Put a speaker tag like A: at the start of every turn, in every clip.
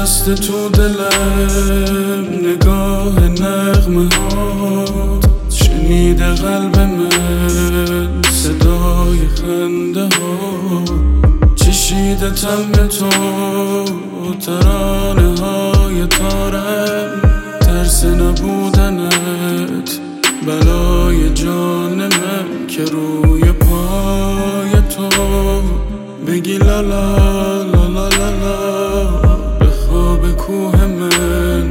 A: نشسته تو دلم نگاه نغمه هات، شنیده قلب من صدای خنده ها، چشیده طعم تو ترانه های تارم، ترس نبودنت بلای جان من که روی پای تو بگی لا لا لا لا لا لا، به خواب کوه من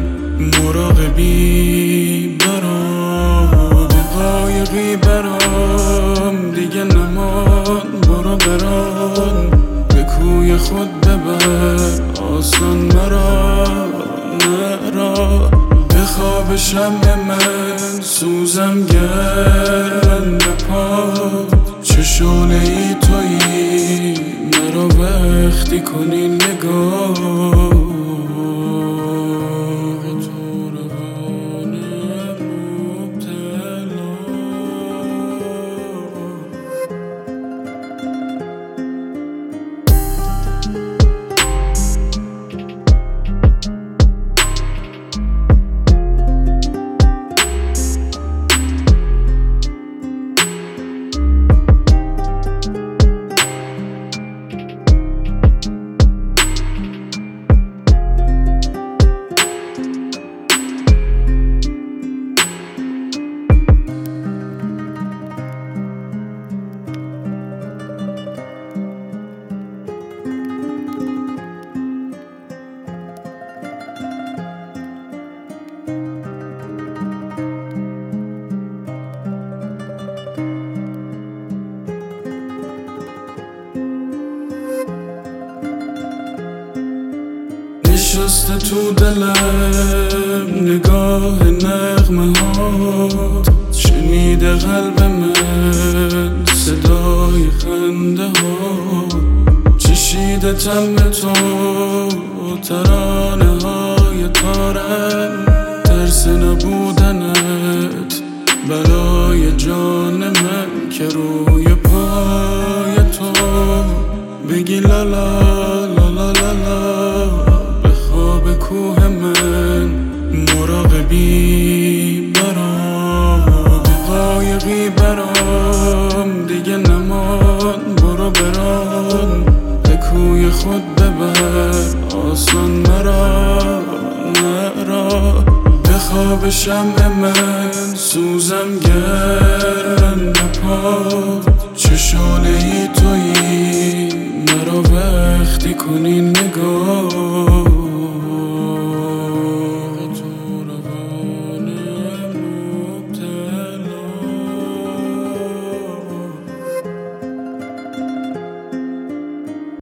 A: مراقبی برام، قایقی برام دیگه نمان، برو برام به کوی خود ببر آسان مرا نرا، به خواب شمع من سوزم گرم به پات، چه شعله ای تویی مرا وقتی کنی نگاه، تو روان مبتلا. نشسته تو دلم نگاه نغمه هات، شنیده قلب من صدای خنده ها، چشیده طعم تو ترانه های تارم، ترس نبودنت بلای جان من که روی پای تو بگی لا لا لا لا لا لا، به کوه من مراقبی برام، قایقی برام دیگه نمان، برو برام به کوی خود ببر آسان مرا نرا، به خواب شمع من سوزم گرم به پات، چه شعله ای تویی مرا وقتی کنی نگاه.